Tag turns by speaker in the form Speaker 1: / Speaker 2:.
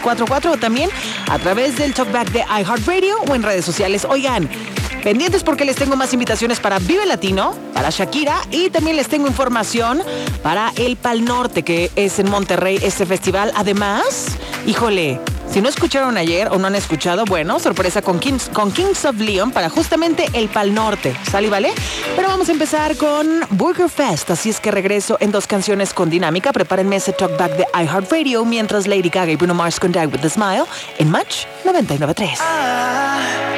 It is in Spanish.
Speaker 1: 917-259-1044 o también a través del Talkback de iHeartRadio o en redes sociales. Oigan, pendientes porque les tengo más invitaciones para Vive Latino, para Shakira y también les tengo información para el Pal Norte, que es en Monterrey este festival. Además, híjole, si no escucharon ayer o no han escuchado, bueno, sorpresa con Kings of Leon para justamente el Pal Norte. ¿Sale y vale? Pero vamos a empezar con Burger Fest, así es que regreso en 2 canciones con dinámica. Prepárenme ese talkback de iHeartRadio mientras Lady Gaga y Bruno Mars con Die With A Smile en Match 99.3.